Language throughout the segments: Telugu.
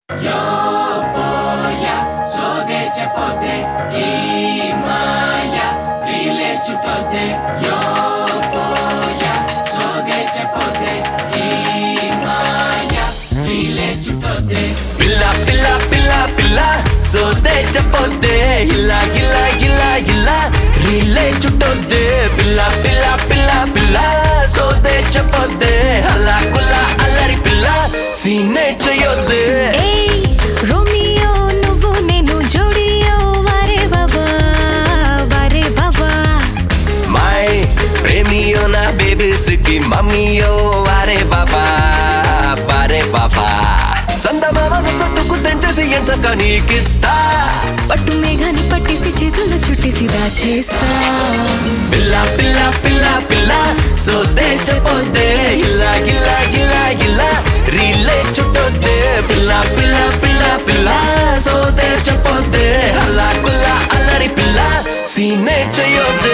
Yoboya, sode chapode, imaya, rile chutode. Yoboya, sode chapode, imaya, rile chutode. Pilla, pilla, pilla, pilla, sode chapode, hilla, hilla, hilla, hilla, rile chutode. Pilla, pilla, pilla, pilla, sode chapode, halla kulla allari pilla, sine chayode. Romeo నువ్వు నేను జోడియో వారే బాబా వారే బాబా My ప్రేమియో నా బేబీస్ కి మమ్మీయో వారే బాబా వారే బాబా సందమామను చుట్టుకు తెంచేసి ఎంచక నీకిస్తా పట్టు మేఘాన్ని పట్టేసి చేతుల్లో చుట్టేసి దాచేస్తా పిల్ల పిల్ల పిల్ల పిల్ల సోదే చెప్పొద్దే ఇలా ఇలా ఇలా ఇలా రీలే చుట్టొద్దే పిల్ల పిల్ల పిల్ల పిల్ల సోదే చెప్పొద్దే అలా కుల్ల అల్లరి పిల్ల సీనే చేయొద్దే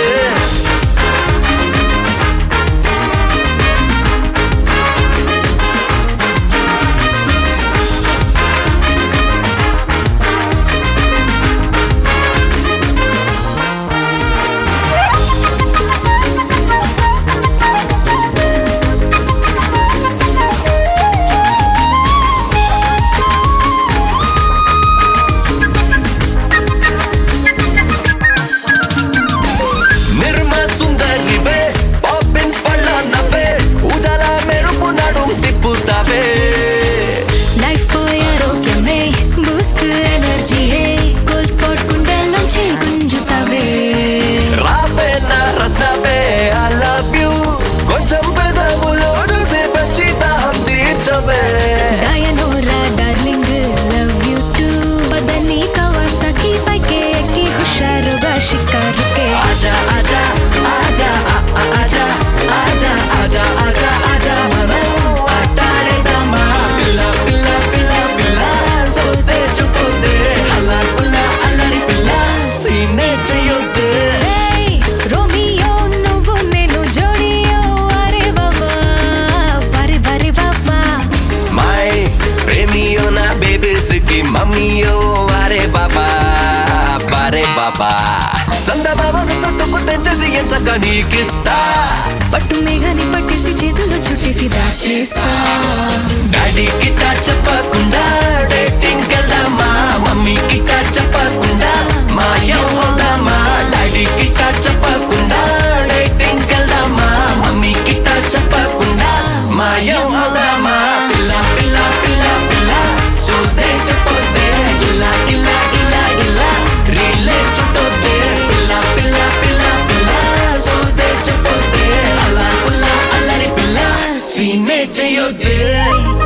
शिकार के आजा आजा आजा आजा आजा आजा आजा आजा मना अटारे दामा पिल्ला पिल्ला पिल्ला पिल्ला सोते चुपोदे हल्ला कुल्ला अल्लरी पिल्ला सीने चयोदे రోమియో నువ్వు నేను జోడియో వారే బాబా వారే వారే బాబా మై ప్రేమియో నా బేబీస్ కి మమ్మీయో వారే బాబా వారే బాబా సందమామను చుట్టుకు తెంచేసి ఎంచక నీకిస్తా పట్టు మేఘాన్ని పట్టేసి చేతుల్లో చుట్టేసి దాచేస్తా డాడీ కిట్ట చెప్పకుండా డేటింగ్ వెళ్దామా మమ్మీ కిట్ట చెప్పకుండా మాయం అవుదామా డాడీ కిట్ట చెప్పకుండా డేటింగ్ వెళ్దామా మమ్మీ కిట్ట చెప్పకుండా మాయం అవుదామా పిల్ల పిల్ల పిల్ల పిల్ల సోదే చెప్పొద్దే ఇలా ఇలా ఇలా ఇలా రీలే చుట్టొద్దే పిల్ల పిల్ల పిల్ల పిల్ల సోదే చెప్పొద్దే అలా కుల్ల అల్లరి పిల్ల సీనే చేయొద్దే